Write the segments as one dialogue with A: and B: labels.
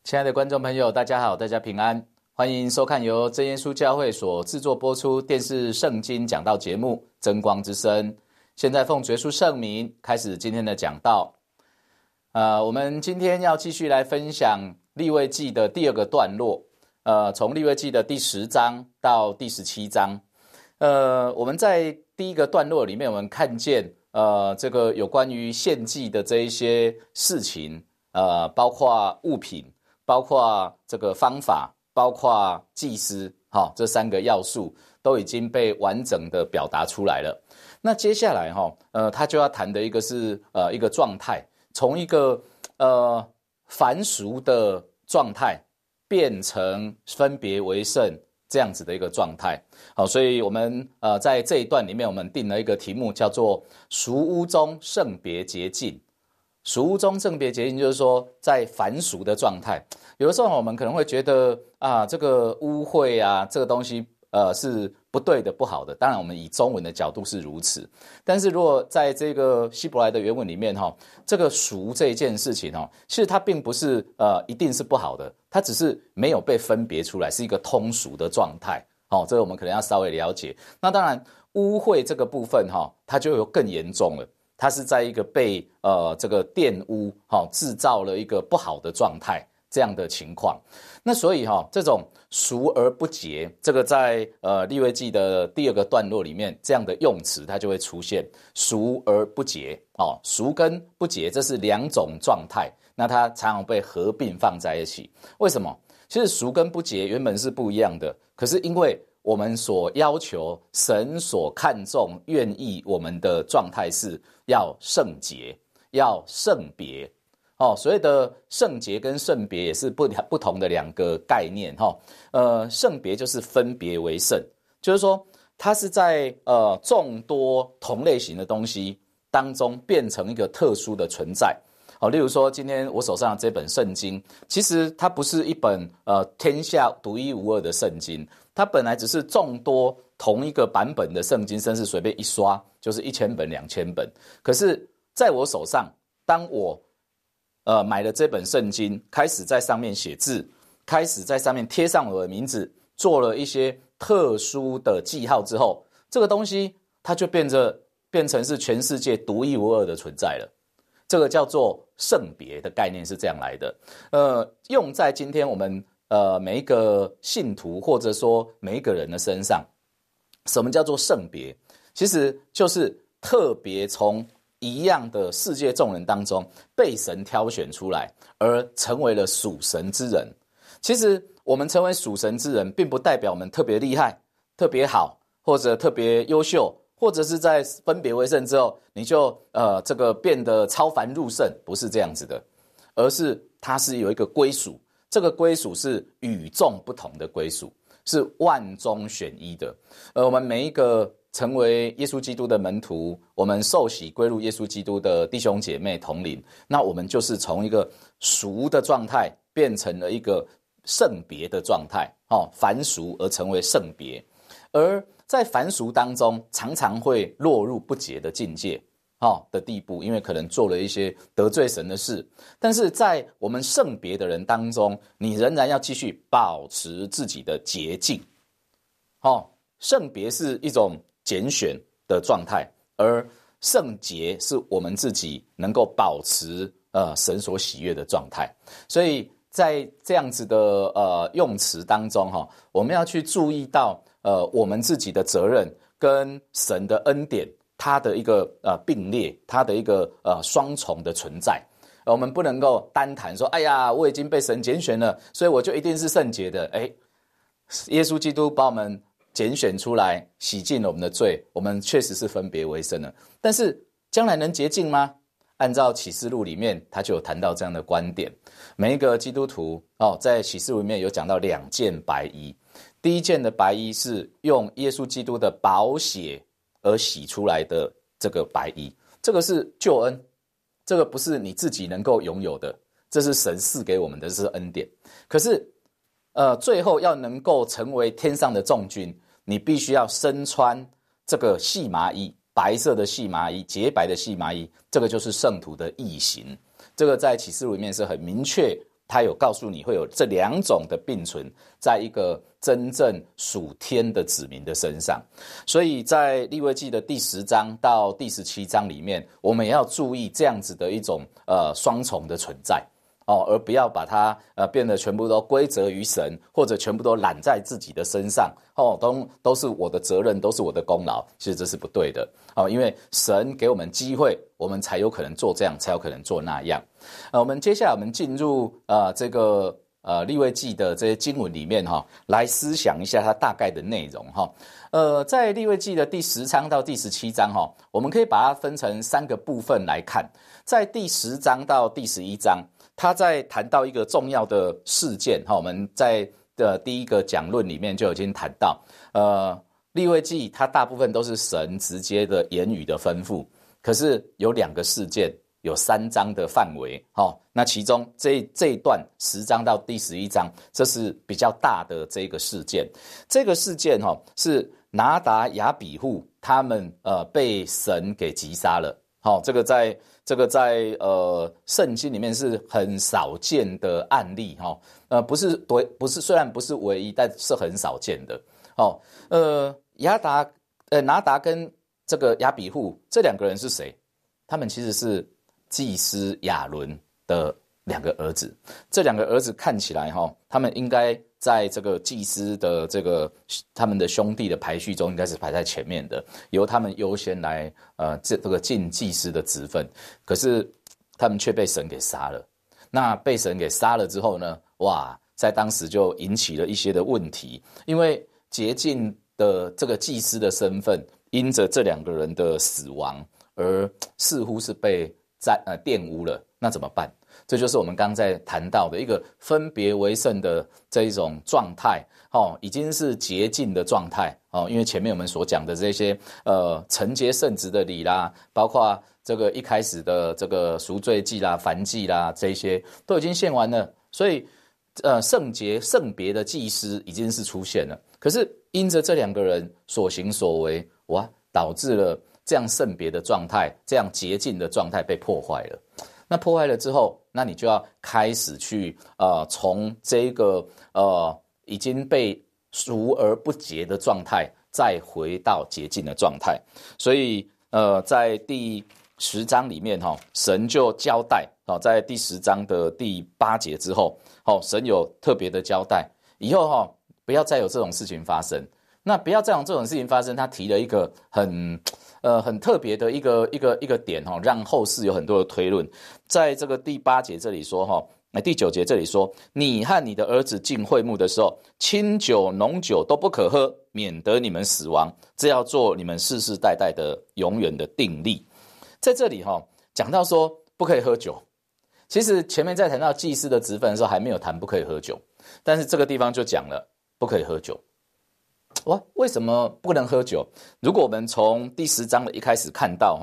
A: 亲爱的观众朋友，大家好，大家平安，欢迎收看由真耶稣教会所制作播出电视圣经讲道节目《真光之声》。现在奉主耶稣圣名开始今天的讲道。我们今天要继续来分享利未记的第二个段落，从利未记的第10章到第17章。我们在第一个段落里面，我们看见这个有关于献祭的这一些事情，包括物品，包括这个方法，包括祭司，这3个要素都已经被完整的表达出来了。那接下来他就要谈的一个是一个状态，从一个凡俗的状态变成分别为圣这样子的一个状态。好，所以我们在这一段里面，我们定了一个题目叫做俗污中圣别洁净。俗污中圣别洁净，就是说在凡俗的状态，有的时候我们可能会觉得这个污秽这个东西是不对的、不好的。当然我们以中文的角度是如此，但是如果在这个希伯来的原文里面这个俗这一件事情其实它并不是一定是不好的，它只是没有被分别出来，是一个通俗的状态。这个我们可能要稍微了解。那当然污秽这个部分它就有更严重了，它是在一个被这个玷污制造了一个不好的状态这样的情况。那所以这种俗而不洁，这个在利未记的第二个段落里面，这样的用词它就会出现，俗而不洁。俗跟不洁这是2种状态，那它常常被合并放在一起。为什么？其实俗跟不洁原本是不一样的，可是因为我们所要求，神所看重愿意我们的状态是要圣洁，要圣别。所谓的圣洁跟圣别也是不同的2个概念。圣别就是分别为圣，就是说它是在众多同类型的东西当中变成一个特殊的存在。例如说今天我手上的这本圣经，其实它不是一本天下独一无二的圣经，它本来只是众多同一个版本的圣经，甚至随便一刷就是1000本2000本。可是在我手上，当我买了这本圣经，开始在上面写字，开始在上面贴上我的名字，做了一些特殊的记号之后，这个东西它就变成是全世界独一无二的存在了。这个叫做圣别的概念是这样来的。用在今天我们每一个信徒或者说每一个人的身上，什么叫做圣别？其实就是特别从一样的世界众人当中被神挑选出来，而成为了属神之人。其实我们成为属神之人，并不代表我们特别厉害、特别好，或者特别优秀，或者是在分别为圣之后，你就这个变得超凡入圣，不是这样子的，而是它是有一个归属，这个归属是与众不同的归属，是万中选一的。我们每一个成为耶稣基督的门徒，我们受洗归入耶稣基督的弟兄姐妹同龄，那我们就是从一个俗的状态变成了一个圣别的状态，凡俗而成为圣别。而在凡俗当中，常常会落入不洁的境界的地步，因为可能做了一些得罪神的事。但是在我们圣别的人当中，你仍然要继续保持自己的洁净。圣别是一种拣选的状态，而圣洁是我们自己能够保持神所喜悦的状态。所以在这样子的用词当中我们要去注意到我们自己的责任跟神的恩典，它的一个并列，它的一个双重的存在。我们不能够单谈说，哎呀，我已经被神拣选了，所以我就一定是圣洁的。耶稣基督把我们拣选出来，洗净了我们的罪，我们确实是分别为圣了。但是将来能洁净吗？按照启示录里面，他就有谈到这样的观点。每一个基督徒在启示录里面有讲到2件白衣。第一件的白衣是用耶稣基督的宝血而洗出来的这个白衣，这个是救恩，这个不是你自己能够拥有的，这是神赐给我们的，这是恩典。可是最后要能够成为天上的众军，你必须要身穿这个细麻衣，白色的细麻衣，洁白的细麻衣，这个就是圣徒的义行。这个在启示录里面是很明确他有告诉你会有这2种的并存在一个真正属天的子民的身上。所以在利未记的第10章到第17章里面，我们也要注意这样子的一种双重的存在而不要把它变得全部都归责于神，或者全部都揽在自己的身上都是我的责任，都是我的功劳。其实这是不对的因为神给我们机会，我们才有可能做这样，才有可能做那样。我们接下来我们进入这个利未记的这些经文里面来思想一下它大概的内容在利未记的第10章到第17章我们可以把它分成3个部分来看。在第10章到第11章，他在谈到一个重要的事件我们在第一个讲论里面就已经谈到利未记它大部分都是神直接的言语的吩咐，可是有2个事件，有3章的范围那其中这一段10章到第11章，这是比较大的这个事件。这个事件是拿达亚比户他们被神给击杀了这个在圣经里面是很少见的案例不是虽然不是唯一，但是很少见的拿达跟这个亚比户这2个人是谁？他们其实是祭司亚伦的2个儿子。这2个儿子看起来他们应该在这个祭司的他们的兄弟的排序中应该是排在前面的，由他们优先来这个尽祭司的职分。可是他们却被神给杀了。那被神给杀了之后呢，在当时就引起了一些的问题，因为洁净的这个祭司的身份因着这2个人的死亡而似乎是被玷污了。那怎么办？这就是我们刚才谈到的一个分别为圣的这一种状态已经是洁净的状态因为前面我们所讲的这些承接圣职的礼啦，包括这个一开始的这个赎罪祭啦、燔祭啦，这些都已经献完了，所以圣洁圣别的祭司已经是出现了。可是因着这2个人所行所为导致了这样圣别的状态，这样洁净的状态被破坏了。那破坏了之后，那你就要开始去从这个已经被赎而不洁的状态再回到洁净的状态。所以在第10章里面神就交代在第10章的第8节之后神有特别的交代，以后不要再有这种事情发生。那不要再有这种事情发生，他提了一个很特别的一个点让后世有很多的推论。在这个第8节这里说第9节这里说，你和你的儿子进会幕的时候，清酒浓酒都不可喝，免得你们死亡，这要做你们世世代代的永远的定例。在这里讲到说不可以喝酒，其实前面在谈到祭司的职分的时候还没有谈不可以喝酒，但是这个地方就讲了不可以喝酒。为什么不能喝酒？如果我们从第10章的一开始看到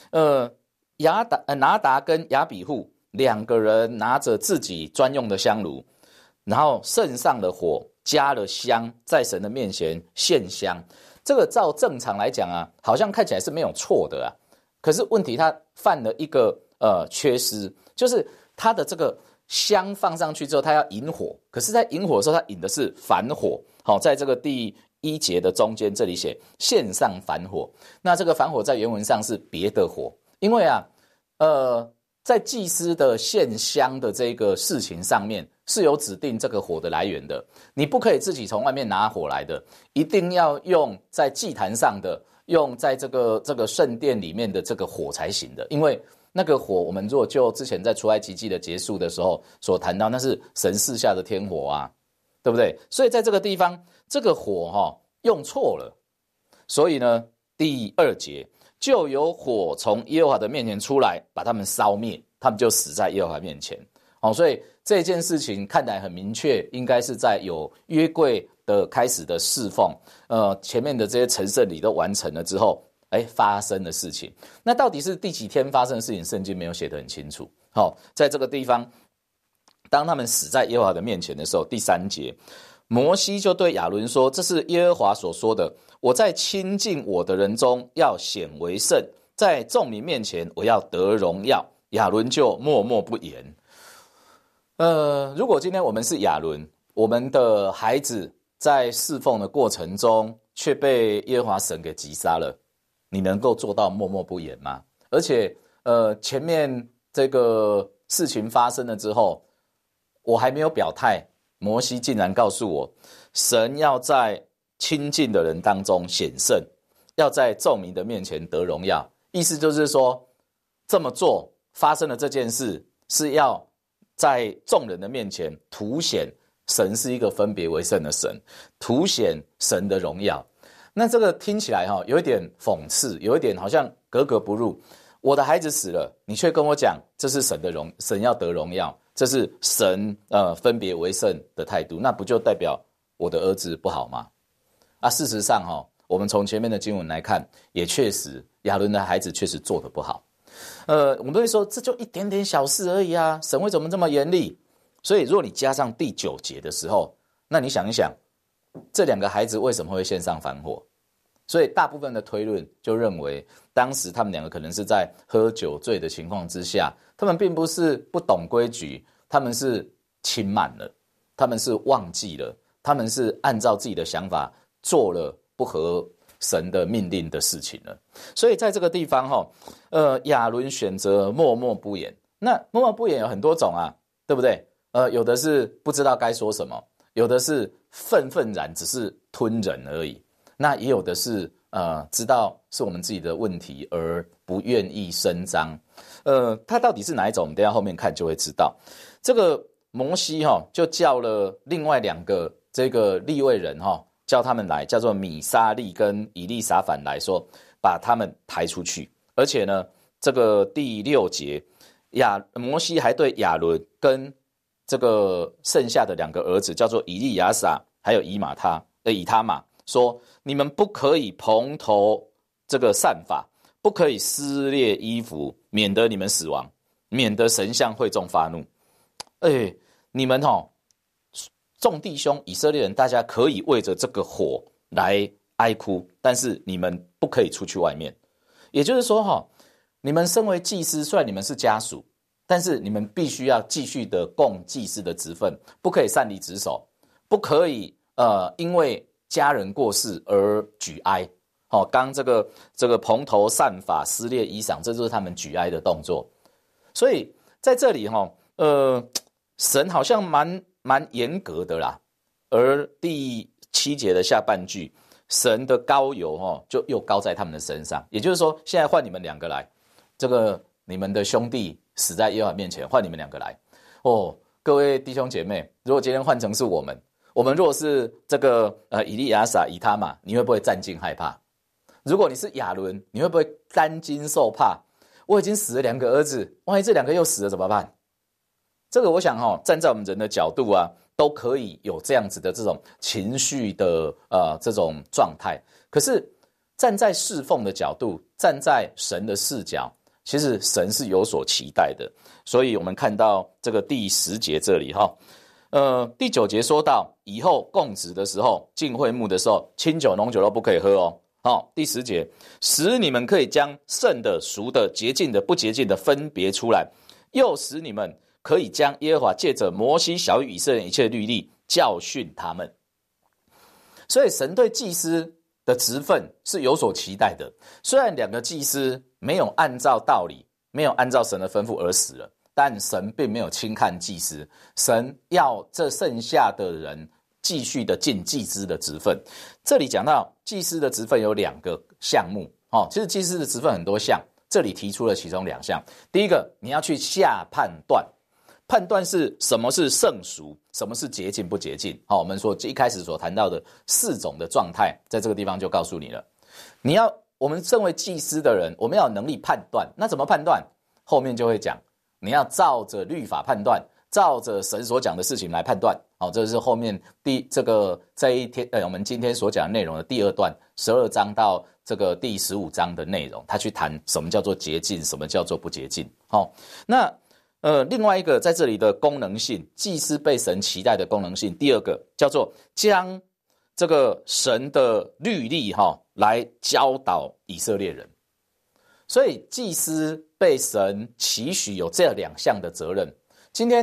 A: 拿达跟亚比户2个人拿着自己专用的香炉，然后盛上了火，加了香，在神的面前献香。这个照正常来讲好像看起来是没有错的可是问题他犯了一个缺失，就是他的这个香放上去之后，他要引火，可是在引火的时候他引的是凡火在这个第1节的中间这里写献上凡火。那这个凡火在原文上是别的火，因为在祭司的献香的这个事情上面是有指定这个火的来源的，你不可以自己从外面拿火来的，一定要用在祭坛上的，用在这个圣殿里面的这个火才行的。因为那个火，我们如果就之前在出埃及记的结束的时候所谈到，那是神赐下的天火对不对？所以在这个地方这个火用错了，所以呢第2节就有火从耶和华的面前出来，把他们烧灭，他们就死在耶和华面前所以这件事情看来很明确，应该是在有约柜的开始的侍奉前面的这些陈圣礼都完成了之后发生的事情。那到底是第几天发生的事情，圣经没有写得很清楚在这个地方当他们死在耶和华的面前的时候，第3节摩西就对亚伦说，这是耶和华所说的，我在亲近我的人中要显为圣，在众民面前我要得荣耀。亚伦就默默不言。 如果今天我们是亚伦，我们的孩子在侍奉的过程中却被耶和华神给击杀了，你能够做到默默不言吗？而且前面这个事情发生了之后，我还没有表态，摩西竟然告诉我，神要在亲近的人当中显圣，要在众民的面前得荣耀。意思就是说，这么做发生了这件事，是要在众人的面前凸显神是一个分别为圣的神，凸显神的荣耀。那这个听起来有一点讽刺，有一点好像格格不入。我的孩子死了，你却跟我讲这是神要得荣耀，这是神分别为圣的态度，那不就代表我的儿子不好吗？事实上我们从前面的经文来看，也确实亚伦的孩子确实做得不好。我们会说这就一点点小事而已啊，神为什么这么严厉？所以如果你加上第9节的时候，那你想一想，这2个孩子为什么会献上燔火？所以大部分的推论就认为，当时他们2个可能是在喝酒醉的情况之下，他们并不是不懂规矩，他们是轻慢了，他们是忘记了，他们是按照自己的想法做了不合神的命令的事情了。所以在这个地方亚伦选择默默不言。那默默不言有很多种啊，对不对？有的是不知道该说什么，有的是愤然只是吞忍而已，那也有的是知道是我们自己的问题而不愿意声张。他到底是哪一种，我们等一下后面看就会知道。这个摩西就叫了另外2个这个利未人叫他们来，叫做米沙利跟以利撒反来说，把他们抬出去。而且呢，这个第6节，摩西还对亚伦跟这个剩下的2个儿子，叫做以利亚撒还有以他玛说，你们不可以蓬头这个散发，不可以撕裂衣服，免得你们死亡，免得神向会众发怒。你们众弟兄以色列人，大家可以为着这个火来哀哭，但是你们不可以出去外面。也就是说你们身为祭司，虽然你们是家属，但是你们必须要继续的供祭司的职分，不可以擅离职守，不可以因为家人过世而举哀。刚这个蓬头散发撕裂衣裳，这就是他们举哀的动作。所以在这里神好像蛮严格的啦。而第7节的下半句，神的膏油就又膏在他们的身上。也就是说，现在换你们2个来，这个你们的兄弟死在耶和华面前，换你们2个来。各位弟兄姐妹，如果今天换成是我们如果是这个以利亚撒以他玛，你会不会战惊害怕？如果你是亚伦，你会不会担惊受怕？我已经死了2个儿子，万一这2个又死了怎么办？这个我想站在我们人的角度都可以有这样子的这种情绪的这种状态。可是站在侍奉的角度，站在神的视角，其实神是有所期待的。所以我们看到这个第10节这里第9节说到，以后供职的时候，进会幕的时候，清酒浓酒都不可以喝第10节，使你们可以将圣的俗的洁净的不洁净的分别出来，又使你们可以将耶和华借着摩西晓谕以色列人一切律例教训他们。所以神对祭司的职分是有所期待的。虽然2个祭司没有按照道理，没有按照神的吩咐而死了，但神并没有轻看祭司，神要这剩下的人继续的尽祭司的职分。这里讲到祭司的职分有2个项目其实祭司的职分很多项，这里提出了其中2项。第一个，你要去下判断，判断是什么是圣俗，什么是洁净不洁净。我们说一开始所谈到的4种的状态，在这个地方就告诉你了。我们身为祭司的人，我们要有能力判断。那怎么判断？后面就会讲，你要照着律法判断，照着神所讲的事情来判断。这是后面这一天我们今天所讲的内容的第2段，12章到这个第15章的内容，他去谈什么叫做洁净，什么叫做不洁净。那另外一个在这里的功能性，祭司被神期待的功能性，第2个叫做将这个神的律例来教导以色列人。所以祭司被神期许有这2项的责任。今天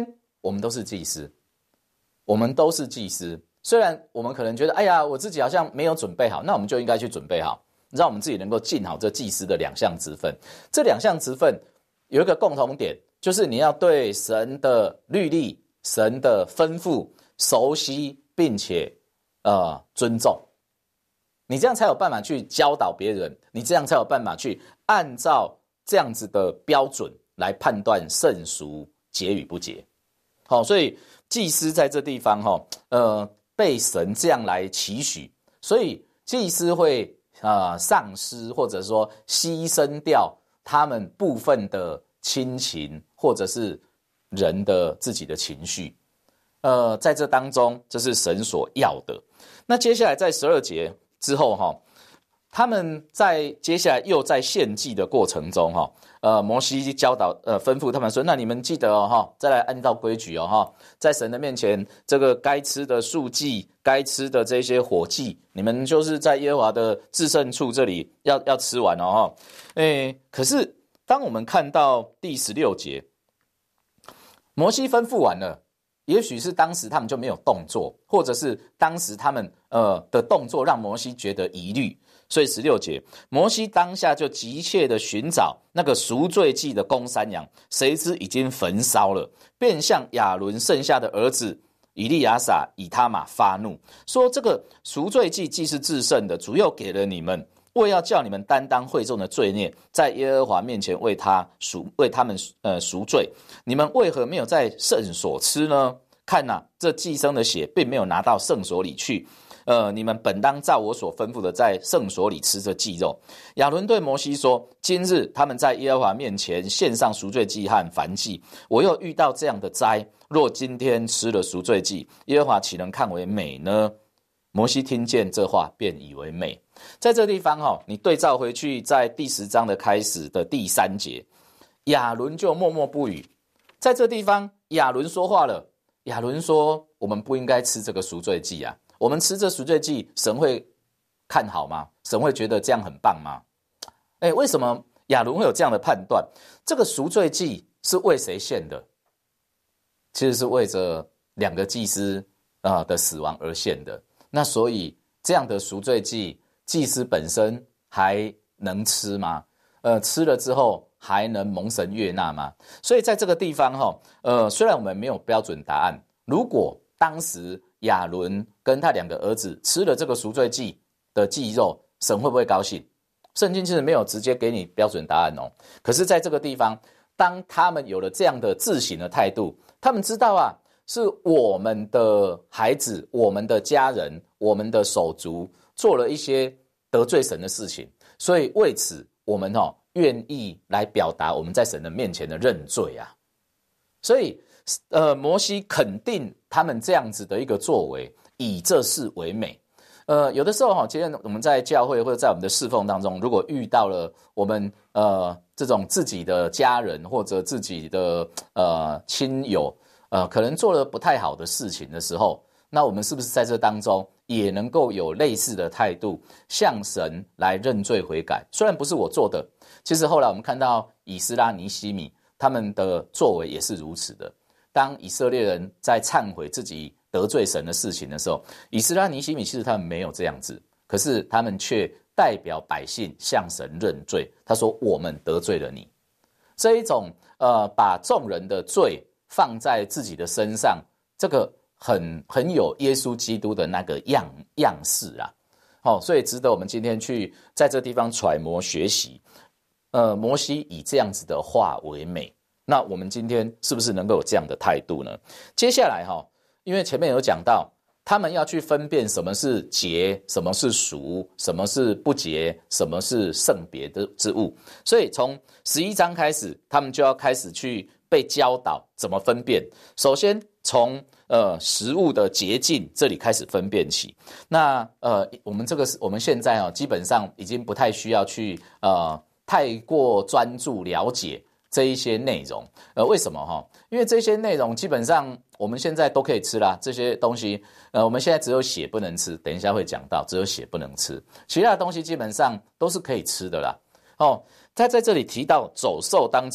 A: 我们都是祭司，我们都是祭司。虽然我们可能觉得，哎呀，我自己好像没有准备好，那我们就应该去准备好，让我们自己能够尽好这祭司的2项职分。这2项职分有一个共同点，就是你要对神的律例、神的吩咐熟悉，并且尊重。你这样才有办法去教导别人，你这样才有办法去按照这样子的标准来判断圣俗洁与不洁。所以祭司在这地方被神这样来期许，所以祭司会丧失或者说牺牲掉他们部分的亲情或者是人的自己的情绪。在这当中，这是神所要的。那接下来在12节之后他们在接下来又在献祭的过程中摩西教导吩咐他们说，那你们记得再来按照规矩在神的面前，这个该吃的素祭，该吃的这些火祭，你们就是在耶和华的至圣处这里要吃完可是当我们看到第16节，摩西吩咐完了，也许是当时他们就没有动作，或者是当时他们的动作让摩西觉得疑虑，所以16节，摩西当下就急切的寻找那个赎罪祭的公山羊，谁知已经焚烧了，便向亚伦剩下的儿子以利亚撒、以他玛发怒，说这个赎罪祭既是至圣的，主又给了你们，为要叫你们担当会众的罪孽，在耶和华面前为他们赎罪，你们为何没有在圣所吃呢？看这祭牲的血并没有拿到圣所里去，你们本当照我所吩咐的在圣所里吃这祭肉。亚伦对摩西说，今日他们在耶和华面前献上赎罪祭和燔祭，我又遇到这样的灾，若今天吃了赎罪祭，耶和华岂能看为美呢？摩西听见这话便以为美。在这地方你对照回去，在第10章的开始的第3节，亚伦就默默不语。在这地方亚伦说话了，亚伦说，我们不应该吃这个赎罪祭啊，我们吃这赎罪祭，神会看好吗？神会觉得这样很棒吗？为什么亚伦会有这样的判断？这个赎罪祭是为谁献的？其实是为着2个祭司的死亡而献的。那所以这样的赎罪祭，祭司本身还能吃吗？吃了之后还能蒙神悦纳吗？所以在这个地方虽然我们没有标准答案，如果当时亚伦跟他2个儿子吃了这个赎罪祭的祭肉，神会不会高兴？圣经其实没有直接给你标准答案可是在这个地方，当他们有了这样的自省的态度，他们知道是我们的孩子、我们的家人、我们的手足做了一些得罪神的事情，所以为此我们愿意来表达我们在神的面前的认罪啊。所以摩西肯定他们这样子的一个作为，以这事为美。有的时候今天我们在教会或者在我们的侍奉当中，如果遇到了我们这种自己的家人或者自己的亲友可能做了不太好的事情的时候，那我们是不是在这当中也能够有类似的态度，向神来认罪悔改？虽然不是我做的，其实后来我们看到以斯拉、尼希米他们的作为也是如此的。当以色列人在忏悔自己得罪神的事情的时候，以斯拉、尼希米其实他们没有这样子，可是他们却代表百姓向神认罪。他说，我们得罪了你。这一种把众人的罪放在自己的身上，这个很有耶稣基督的那个样式所以值得我们今天去在这地方揣摩学习。摩西以这样子的话为美，那我们今天是不是能够有这样的态度呢？接下来因为前面有讲到，他们要去分辨什么是洁，什么是赎，什么是不洁，什么是圣别的之物，所以从11章开始，他们就要开始去被教导怎么分辨。首先从食物的洁净这里开始分辨起。那我们现在基本上已经不太需要去太过专注了解这一些内容。为什么因为这些内容基本上我们现在都可以吃啦，这些东西我们现在只有血不能吃，等一下会讲到只有血不能吃，其他的东西基本上都是可以吃的啦。在这里提到走兽当中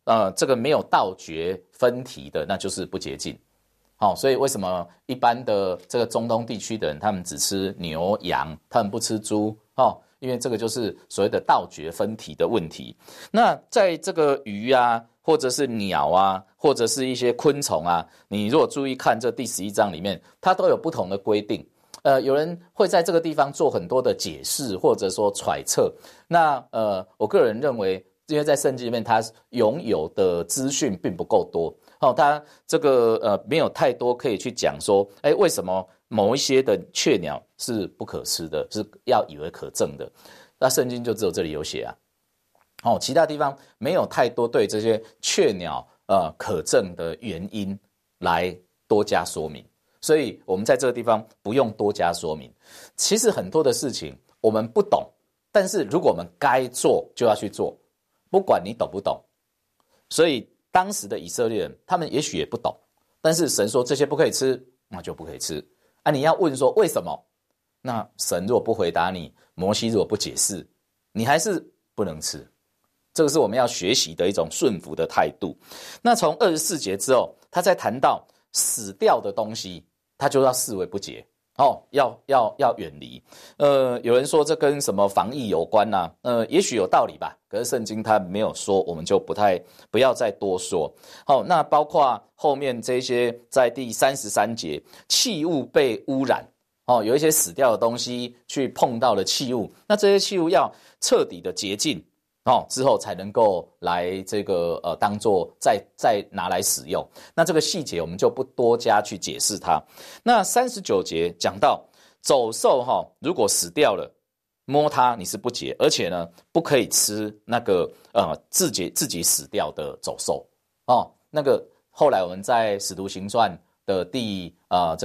A: 这个没有道诀分题的，那就是不洁净。所以为什么一般的这个中东地区的人，他们只吃牛羊，他们不吃猪？因为这个就是所谓的道诀分题的问题。那在这个鱼啊，或者是鸟啊，或者是一些昆虫啊，你如果注意看这第11章里面，它都有不同的规定。有人会在这个地方做很多的解释，或者说揣测。那我个人认为，因为在圣经里面，它拥有的资讯并不够多。它这个没有太多可以去讲说，为什么某一些的雀鸟是不可吃的，是要以为可憎的？那圣经就只有这里有写啊。其他地方没有太多对这些雀鸟可憎的原因来多加说明，所以我们在这个地方不用多加说明。其实很多的事情我们不懂，但是如果我们该做就要去做，不管你懂不懂。所以当时的以色列人，他们也许也不懂，但是神说这些不可以吃，那就不可以吃。你要问说为什么？那神如果不回答你，摩西如果不解释，你还是不能吃。这个是我们要学习的一种顺服的态度。那从24节之后，他在谈到死掉的东西，他就要视为不洁。要远离。有人说这跟什么防疫有关啊？也许有道理吧。可是圣经它没有说，我们就不要再多说。那包括后面这些，在第33节，器物被污染。有一些死掉的东西去碰到了器物，那这些器物要彻底的洁净。之后才能够来这个当作再拿来使用。那这个细节我们就不多加去解释它。那39节讲到走兽如果死掉了，摸它你是不洁，而且呢不可以吃那个自己死掉的走兽。那个后来我们在使徒行传的第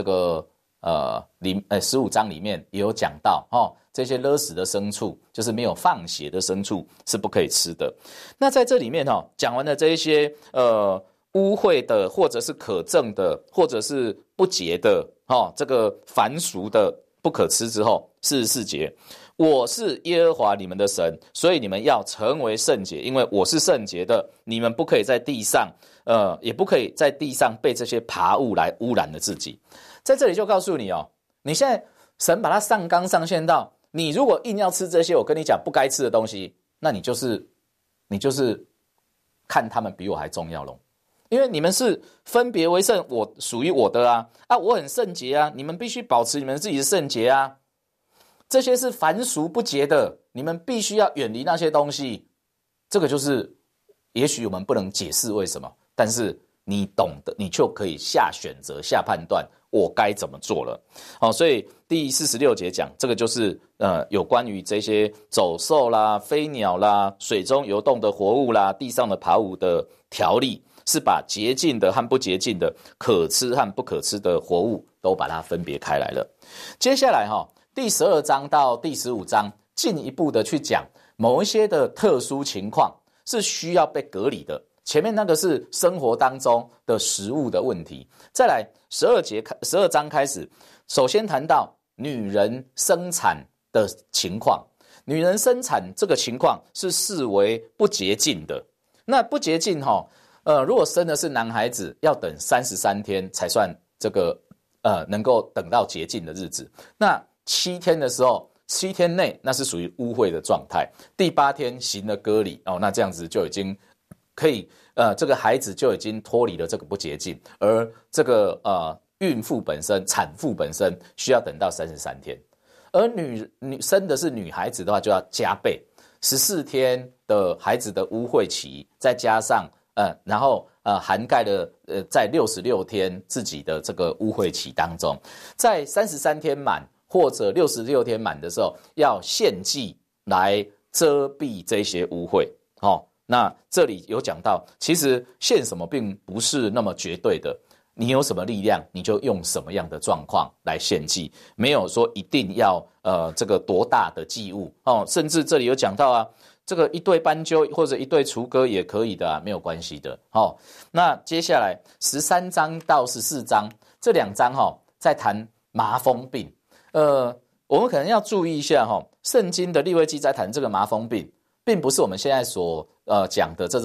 A: 15章里面也有讲到这些勒死的牲畜，就是没有放血的牲畜是不可以吃的。那在这里面讲完了这一些污秽的，或者是可憎的，或者是不洁的这个凡俗的不可吃之后，44节，我是耶和华你们的神，所以你们要成为圣洁，因为我是圣洁的，你们不可以在地上也不可以在地上被这些爬物来污染了自己。在这里就告诉你你现在神把它上纲上线到，你如果硬要吃这些我跟你讲不该吃的东西，那你就是看他们比我还重要咯。因为你们是分别为圣，我属于我的我很圣洁你们必须保持你们自己的圣洁这些是凡俗不洁的，你们必须要远离那些东西。这个就是也许我们不能解释为什么，但是你懂得，你就可以下选择下判断我该怎么做了。所以第46节讲这个就是有关于这些走兽啦、飞鸟啦、水中游动的活物啦、地上的爬物的条例，是把洁净的和不洁净的、可吃和不可吃的活物都把它分别开来了。接下来第12章到第15章进一步的去讲某一些的特殊情况是需要被隔离的。前面那个是生活当中的食物的问题。再来12章开始，首先谈到女人生产的情况。女人生产这个情况是视为不洁净的。那不洁净如果生的是男孩子，要等33天才算这个能够等到洁净的日子。那7天的时候，7天内那是属于污秽的状态。第8天行了割礼那这样子就已经可以这个孩子就已经脱离了这个不洁净，而这个孕妇本身、产妇本身需要等到33天，而女生的是女孩子的话就要加倍14天的孩子的污秽期，再加上然后涵盖了在66天自己的这个污秽期当中，在33天满或者66天满的时候，要献祭来遮蔽这些污秽那这里有讲到，其实献什么并不是那么绝对的，你有什么力量你就用什么样的状况来献祭，没有说一定要这个多大的祭物甚至这里有讲到这个一对斑鸠或者一对雏鸽也可以的没有关系的那接下来13章到14章这2章在谈麻风病。我们可能要注意一下圣经的利未记在谈这个麻风病，并不是我们现在所讲的这种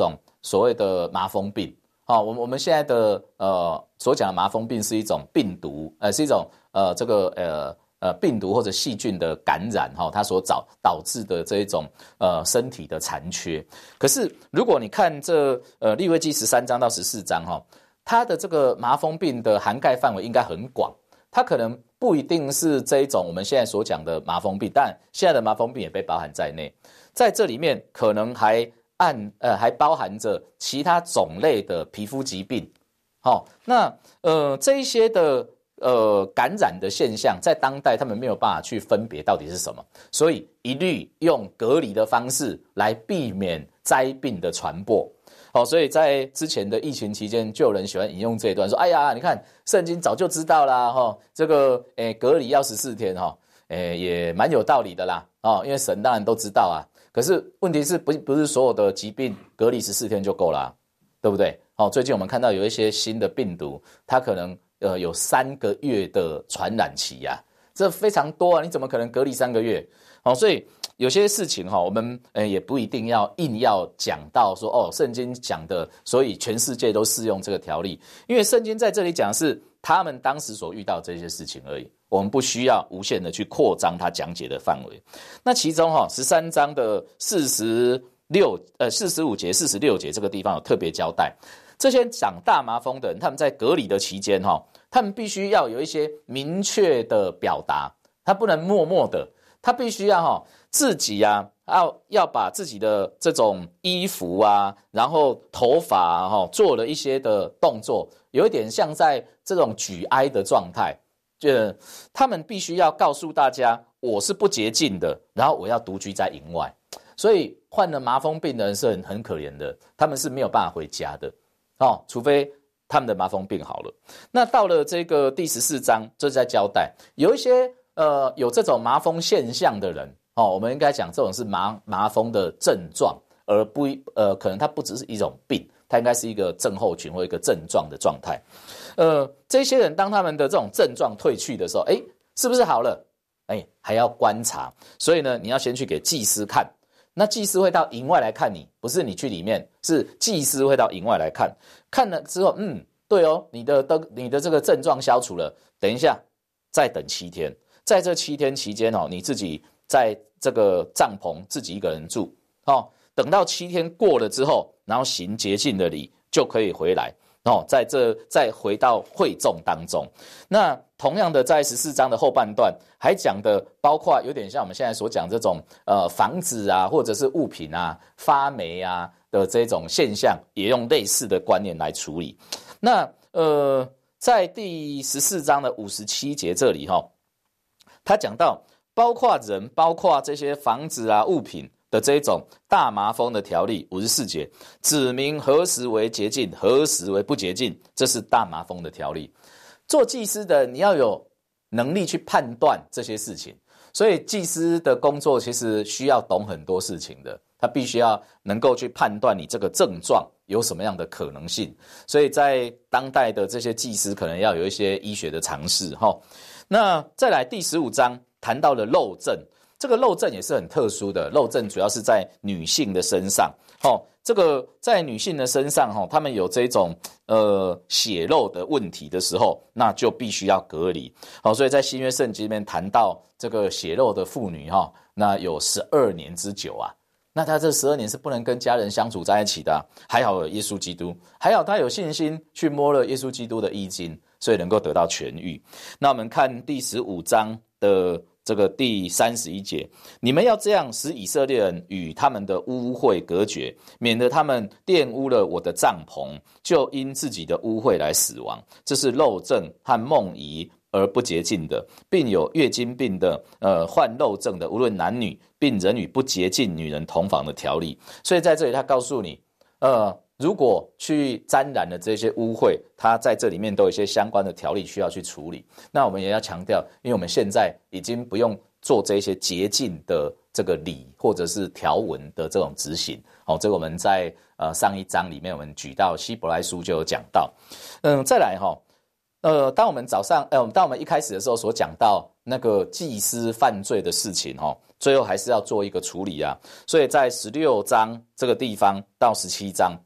B: 所谓的麻风病。我们现在的所讲的麻风病是一种病毒，是一种病毒或者细菌的感染，它所导致的这一种身体的残缺。可是如果你看这利未记13章到14章，它的这个麻风病的涵盖范围应该很广，它可能不一定是这一种我们现在所讲的麻风病，但现在的麻风病也被包含在内，在这里面可能还包含着其他种类的皮肤疾病。那这一些的感染的现象，在当代他们没有办法去分别到底是什么，所以一律用隔离的方式来避免灾病的传播。所以在之前的疫情期间，就有人喜欢引用这一段说：“哎呀，你看圣经早就知道啦，这个隔离要14天，也蛮有道理的啦，因为神当然都知道啊。可是问题是不是所有的疾病隔离14天就够啦，对不对？最近我们看到有一些新的病毒，它可能有3个月的传染期啊，这非常多啊，你怎么可能隔离3个月？所以有些事情我们也不一定要硬要讲到说圣经讲的，所以全世界都适用这个条例，因为圣经在这里讲的是他们当时所遇到这些事情而已，我们不需要无限的去扩张它讲解的范围。那其中13章的45节、46节这个地方有特别交代，这些长大麻风的人，他们在隔离的期间他们必须要有一些明确的表达，他不能默默的，他必须要自己要把自己的这种衣服啊，然后头发做了一些的动作，有一点像在这种举哀的状态，他们必须要告诉大家我是不洁净的，然后我要独居在营外。所以患了麻风病的人是很可怜的，他们是没有办法回家的除非他们的麻风病好了。那到了这个第14章，这在交代有一些有这种麻风现象的人我们应该讲这种是麻风的症状，而不可能它不只是一种病，它应该是一个症候群或一个症状的状态。这些人当他们的这种症状退去的时候，是不是好了？还要观察，所以呢，你要先去给祭司看。那祭司会到营外来看你，不是你去里面，是祭司会到营外来看。看了之后，对哦，你的这个症状消除了，等一下再等7天，在这7天期间你自己在这个帐篷自己一个人住等到7天过了之后，然后行洁净的礼就可以回来再回到会众当中。那同样的，在14章的后半段还讲的包括有点像我们现在所讲这种房子啊，或者是物品啊发霉啊的这种现象，也用类似的观念来处理。那在第14章的57节这里他讲到包括人，包括这些房子啊物品的这种大麻风的条例，54节指明何时为洁净，何时为不洁净，这是大麻风的条例。做祭司的你要有能力去判断这些事情，所以祭司的工作其实需要懂很多事情的，他必须要能够去判断你这个症状有什么样的可能性，所以在当代的这些祭司可能要有一些医学的常识那再来第15章谈到了漏症，这个漏症也是很特殊的，漏症主要是在女性的身上这个在女性的身上她们有这种血漏的问题的时候，那就必须要隔离所以在新约圣经里面谈到这个血漏的妇女那有12年之久啊，那她这12年是不能跟家人相处在一起的还好有耶稣基督，还好她有信心去摸了耶稣基督的衣襟，所以能够得到痊愈。那我们看第15章的这个第31节，你们要这样使以色列人与他们的污秽隔绝，免得他们玷污了我的帐篷，就因自己的污秽来死亡。这是漏症和梦遗而不洁净的，并有月经病的患漏症的，无论男女，并人与不洁净女人同房的条例。所以在这里他告诉你如果去沾染了这些污秽，它在这里面都有一些相关的条例需要去处理。那我们也要强调，因为我们现在已经不用做这些洁净的这个礼或者是条文的这种执行这个我们在上一章里面我们举到希伯来书就有讲到。再来当我们当我们一开始的时候所讲到那个祭司犯罪的事情最后还是要做一个处理啊。所以在16章这个地方到17章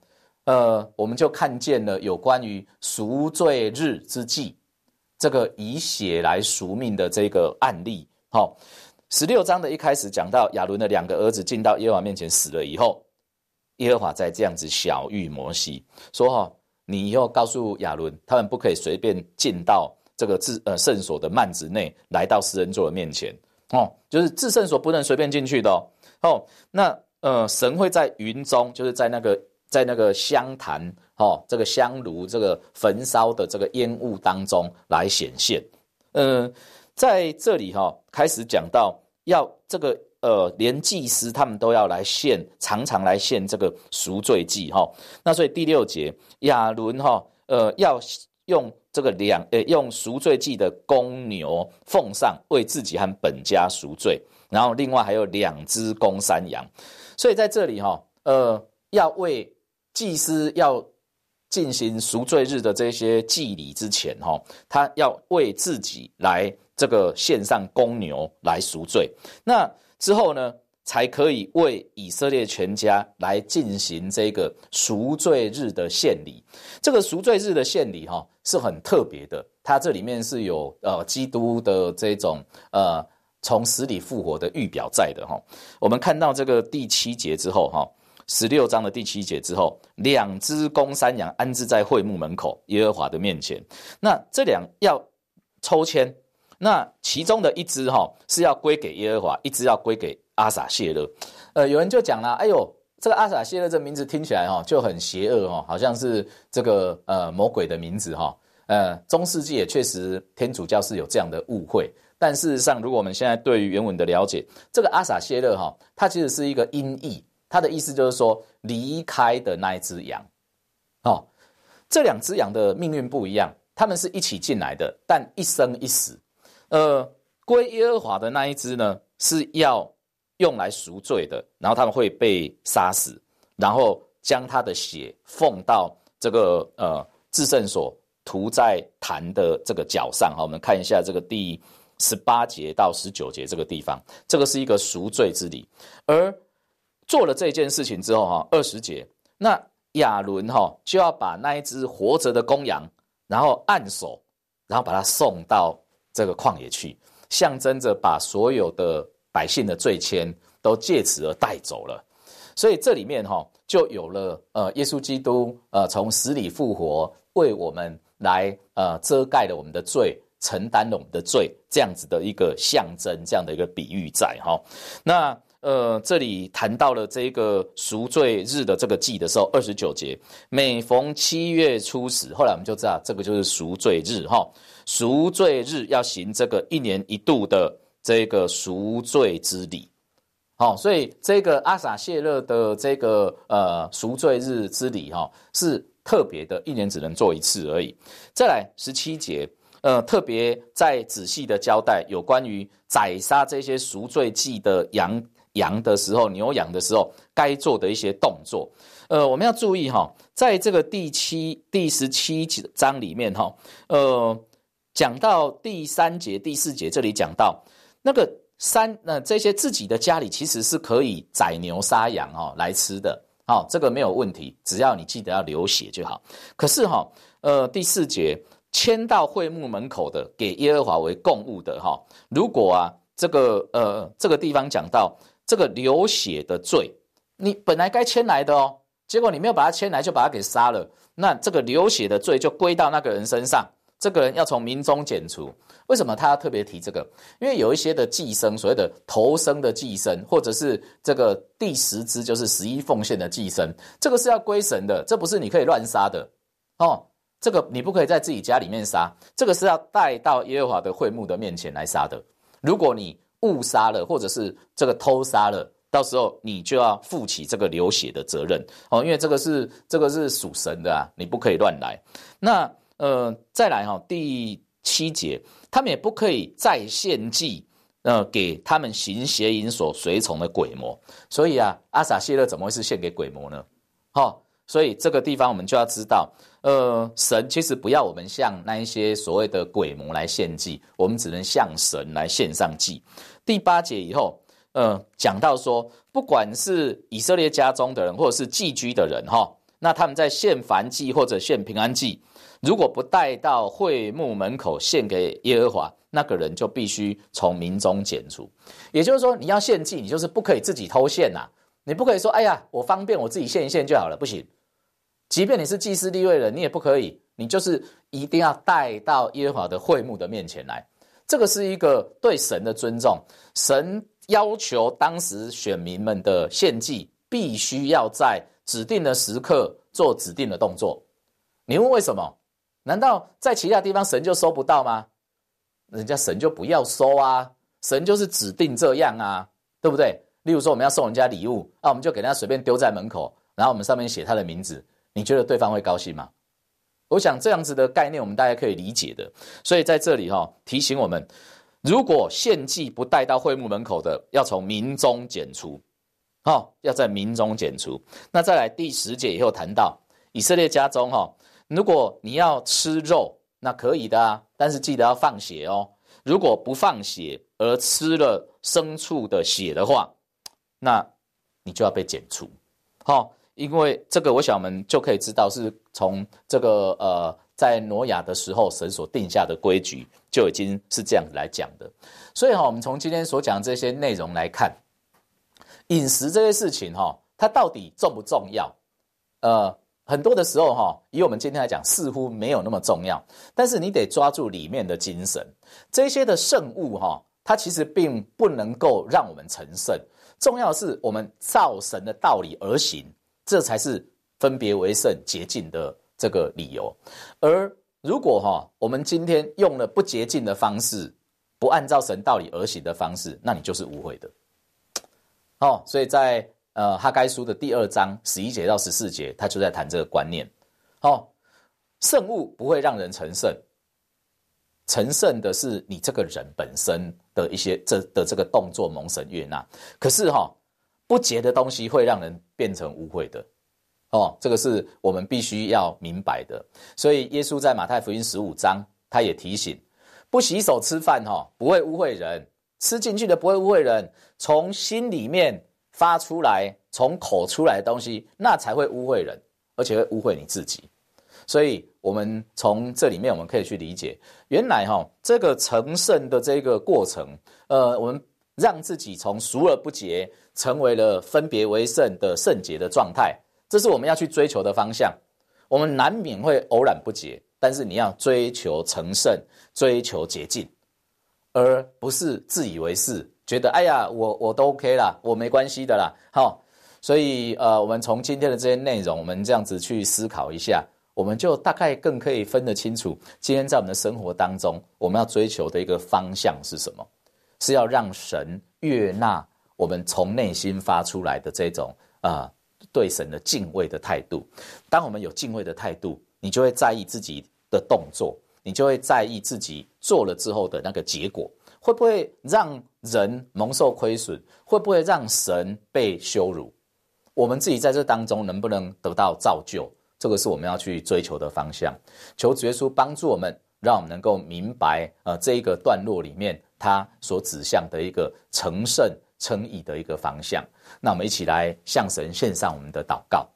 B: 我们就看见了有关于赎罪日之祭，这个以血来赎命的这个案例。16章的一开始讲到亚伦的2个儿子进到耶和华面前死了以后，耶和华再这样子晓谕摩西说，你以后告诉亚伦，他们不可以随便进到这个圣所的幔子内，来到施恩座的面前。就是至圣所不能随便进去的哦。那神会在云中，就是在那个香坛这个香炉这个焚烧的这个烟雾当中来显现。在这里开始讲到要这个连祭司他们都要来献，常常来献这个赎罪祭那所以第6节亚伦要用这个用赎罪祭的公牛奉上，为自己和本家赎罪，然后另外还有2只公山羊。所以在这里要为祭司要进行赎罪日的这些祭礼之前他要为自己来这个献上公牛来赎罪，那之后呢才可以为以色列全家来进行这个赎罪日的献礼。这个赎罪日的献礼是很特别的，它这里面是有基督的这种从死里复活的预表在的我们看到这个第7节之后16章的第7节之后，2只公山羊安置在会幕门口耶和华的面前。那这要抽签，那其中的1只是要归给耶和华，1只要归给阿撒谢勒。有人就讲了，哎呦，这个阿撒谢勒这名字听起来就很邪恶好像是这个魔鬼的名字中世纪也确实天主教是有这样的误会，但事实上如果我们现在对于原文的了解，这个阿撒谢勒它其实是一个音译，它的意思就是说离开的那一只羊这2只羊的命运不一样，他们是一起进来的，但一生一死。归耶和华的那一只呢是要用来赎罪的，然后他们会被杀死，然后将他的血奉到这个至圣所，涂在坛的这个角上我们看一下这个第18节到19节这个地方，这个是一个赎罪之礼。而做了这件事情之后20节，那亚伦就要把那一只活着的公羊，然后按手，然后把它送到这个旷野去，象征着把所有的百姓的罪愆都借此而带走了。所以这里面就有了耶稣基督从死里复活，为我们来遮盖了我们的罪，承担了我们的罪，这样子的一个象征，这样的一个比喻在那这里谈到了这个赎罪日的这个祭的时候，29节，每逢7月初10，后来我们就知道这个就是赎罪日赎罪日要行这个1年1度的这个赎罪之礼所以这个阿撒谢勒的这个赎罪日之礼是特别的，1年只能做1次而已。再来17节，特别在仔细的交代有关于宰杀这些赎罪祭的羊的时候，牛羊的时候该做的一些动作。我们要注意在这个第17章里面讲到第3节第4节，这里讲到那个这些自己的家里其实是可以宰牛杀羊来吃的这个没有问题，只要你记得要流血就好。可是第4节，牵到会幕门口的，给耶和华为供物的如果这个地方讲到这个流血的罪，你本来该牵来的结果你没有把它牵来，就把它给杀了，那这个流血的罪就归到那个人身上，这个人要从民中剪除。为什么他要特别提这个？因为有一些的祭牲，所谓的头生的祭牲，或者是这个第10支就是11奉献的祭牲，这个是要归神的，这不是你可以乱杀的这个你不可以在自己家里面杀，这个是要带到耶和华的会幕的面前来杀的。如果你误杀了，或者是这个偷杀了，到时候你就要负起这个流血的责任因为这个是属神的你不可以乱来。那再来第7节，他们也不可以再献祭给他们行邪淫所随从的鬼魔。所以阿撒谢勒怎么会是献给鬼魔呢所以这个地方我们就要知道神其实不要我们向那一些所谓的鬼魔来献祭，我们只能向神来献上祭。第8节以后讲到说，不管是以色列家中的人或者是寄居的人那他们在献燔祭或者献平安祭，如果不带到会幕门口献给耶和华，那个人就必须从民中剪除。也就是说，你要献祭，你就是不可以自己偷献啊，你不可以说哎呀我方便我自己献一献就好了，不行。即便你是祭司利未人，你也不可以，你就是一定要带到耶和华的会幕的面前来。这个是一个对神的尊重，神要求当时选民们的献祭必须要在指定的时刻做指定的动作。你问为什么？难道在其他地方神就收不到吗？人家神就不要收啊，神就是指定这样啊，对不对？例如说我们要送人家礼物啊，我们就给人家随便丢在门口，然后我们上面写他的名字，你觉得对方会高兴吗？我想这样子的概念我们大家可以理解的。所以在这里提醒我们，如果献祭不带到会幕门口的，要从民中剪除，要在民中剪除。那再来第10节以后谈到以色列家中如果你要吃肉，那可以的啊，但是记得要放血哦。如果不放血而吃了牲畜的血的话，那你就要被剪除。因为这个我想我们就可以知道是从这个在挪亚的时候神所定下的规矩就已经是这样子来讲的。所以我们从今天所讲的这些内容来看，饮食这些事情它到底重不重要？很多的时候以我们今天来讲似乎没有那么重要，但是你得抓住里面的精神。这些的圣物它其实并不能够让我们成圣，重要的是我们照神的道理而行，这才是分别为圣洁净的这个理由。而如果我们今天用了不洁净的方式，不按照神道理而行的方式，那你就是污秽的。所以在哈该书的第2章11节到14节，他就在谈这个观念。圣物不会让人成圣，成圣的是你这个人本身的一些这个动作蒙神悦纳。可是不洁的东西会让人变成污秽的。这个是我们必须要明白的。所以耶稣在马太福音15章他也提醒，不洗手吃饭不会污秽人，吃进去的不会污秽人，从心里面发出来，从口出来的东西，那才会污秽人，而且会污秽你自己。所以我们从这里面我们可以去理解，原来这个成圣的这个过程，我们让自己从俗而不洁成为了分别为圣的圣洁的状态，这是我们要去追求的方向。我们难免会偶然不洁，但是你要追求成圣，追求洁净，而不是自以为是，觉得哎呀我都 OK 啦，我没关系的啦。所以我们从今天的这些内容，我们这样子去思考一下，我们就大概更可以分得清楚，今天在我们的生活当中，我们要追求的一个方向是什么？是要让神悦纳我们从内心发出来的这种对神的敬畏的态度。当我们有敬畏的态度，你就会在意自己的动作，你就会在意自己做了之后的那个结果，会不会让人蒙受亏损，会不会让神被羞辱，我们自己在这当中能不能得到造就，这个是我们要去追求的方向。求主耶稣帮助我们，让我们能够明白这一个段落里面他所指向的一个成圣称义的一个方向。那我们一起来向神献上我们的祷告。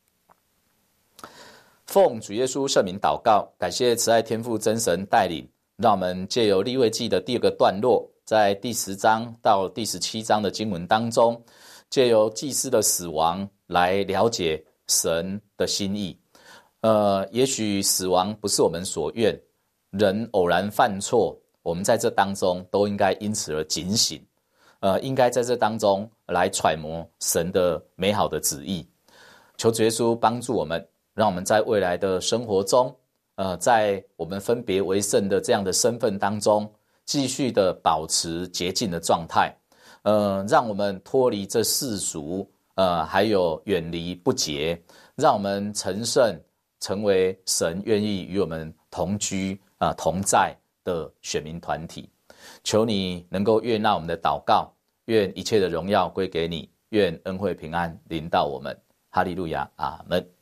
B: 奉主耶稣圣名祷告，感谢慈爱天父真神带领，让我们借由利未记的第2个段落，在第10章到第17章的经文当中，借由祭司的死亡来了解神的心意。也许死亡不是我们所愿，人偶然犯错，我们在这当中都应该因此而警醒，应该在这当中来揣摩神的美好的旨意。求主耶稣帮助我们，让我们在未来的生活中，在我们分别为圣的这样的身份当中，继续的保持洁净的状态，让我们脱离这世俗，还有远离不洁，让我们成圣，成为神愿意与我们同居同在的选民团体。求你能够悦纳我们的祷告，愿一切的荣耀归给你，愿恩惠平安临到我们。哈利路亚，阿们。